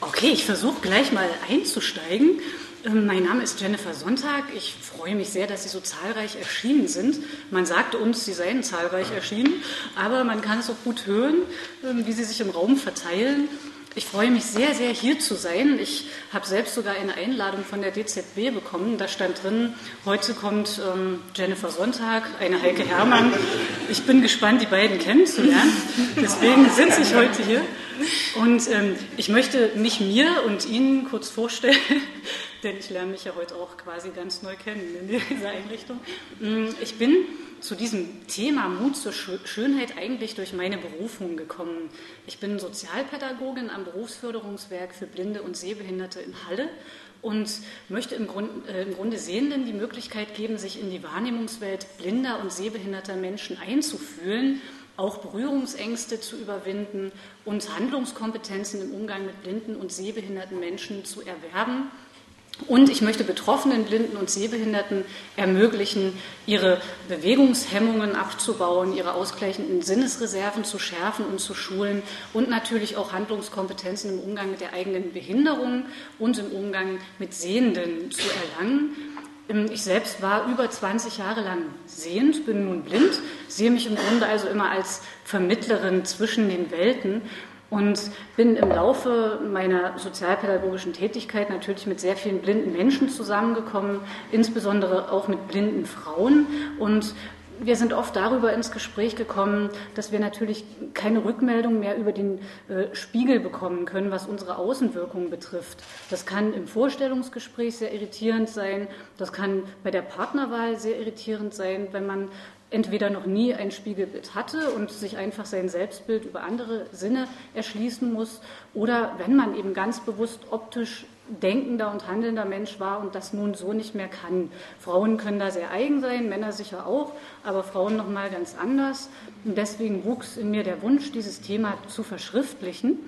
Okay, ich versuche gleich mal einzusteigen. Mein Name ist Jennifer Sonntag. Ich freue mich sehr, dass Sie so zahlreich erschienen sind. Man sagte uns, Sie seien zahlreich erschienen, aber man kann es auch gut hören, wie Sie sich im Raum verteilen. Ich freue mich sehr, sehr hier zu sein. Ich habe selbst sogar eine Einladung von der DZB bekommen. Da stand drin, heute kommt Jennifer Sonntag, eine Heike Herrmann. Ich bin gespannt, die beiden kennenzulernen. Deswegen sitze ich heute hier. Und ich möchte mich mir und Ihnen kurz vorstellen, denn ich lerne mich ja heute auch quasi ganz neu kennen in dieser Einrichtung. Ich bin zu diesem Thema Mut zur Schönheit eigentlich durch meine Berufung gekommen. Ich bin Sozialpädagogin am Berufsförderungswerk für Blinde und Sehbehinderte in Halle und möchte im Grunde Sehenden die Möglichkeit geben, sich in die Wahrnehmungswelt blinder und sehbehinderter Menschen einzufühlen, auch Berührungsängste zu überwinden und Handlungskompetenzen im Umgang mit blinden und sehbehinderten Menschen zu erwerben. Und ich möchte betroffenen Blinden und Sehbehinderten ermöglichen, ihre Bewegungshemmungen abzubauen, ihre ausgleichenden Sinnesreserven zu schärfen und zu schulen und natürlich auch Handlungskompetenzen im Umgang mit der eigenen Behinderung und im Umgang mit Sehenden zu erlangen. Ich selbst war über 20 Jahre lang sehend, bin nun blind, sehe mich im Grunde also immer als Vermittlerin zwischen den Welten und bin im Laufe meiner sozialpädagogischen Tätigkeit natürlich mit sehr vielen blinden Menschen zusammengekommen, insbesondere auch mit blinden Frauen. Und wir sind oft darüber ins Gespräch gekommen, dass wir natürlich keine Rückmeldung mehr über den Spiegel bekommen können, was unsere Außenwirkung betrifft. Das kann im Vorstellungsgespräch sehr irritierend sein, das kann bei der Partnerwahl sehr irritierend sein, wenn man entweder noch nie ein Spiegelbild hatte und sich einfach sein Selbstbild über andere Sinne erschließen muss oder wenn man eben ganz bewusst optisch denkender und handelnder Mensch war und das nun so nicht mehr kann. Frauen können da sehr eigen sein, Männer sicher auch, aber Frauen noch mal ganz anders. Und deswegen wuchs in mir der Wunsch, dieses Thema zu verschriftlichen.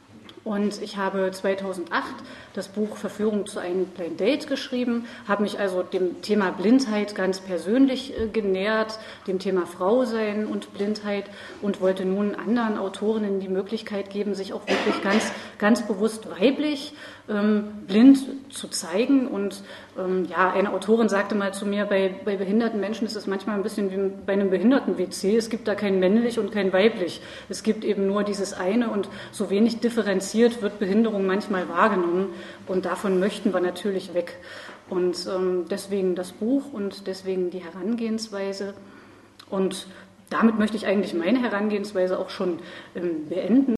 Und ich habe 2008 das Buch Verführung zu einem Blind Date geschrieben, habe mich also dem Thema Blindheit ganz persönlich genähert, dem Thema Frausein und Blindheit und wollte nun anderen Autorinnen die Möglichkeit geben, sich auch wirklich ganz bewusst weiblich blind zu zeigen. Und eine Autorin sagte mal zu mir, bei behinderten Menschen ist es manchmal ein bisschen wie bei einem Behinderten-WC. Es gibt da kein männlich und kein weiblich. Es gibt eben nur dieses eine und so wenig differenziert wird Behinderung manchmal wahrgenommen. Und davon möchten wir natürlich weg. Und deswegen das Buch und deswegen die Herangehensweise. Und damit möchte ich eigentlich meine Herangehensweise auch schon beenden.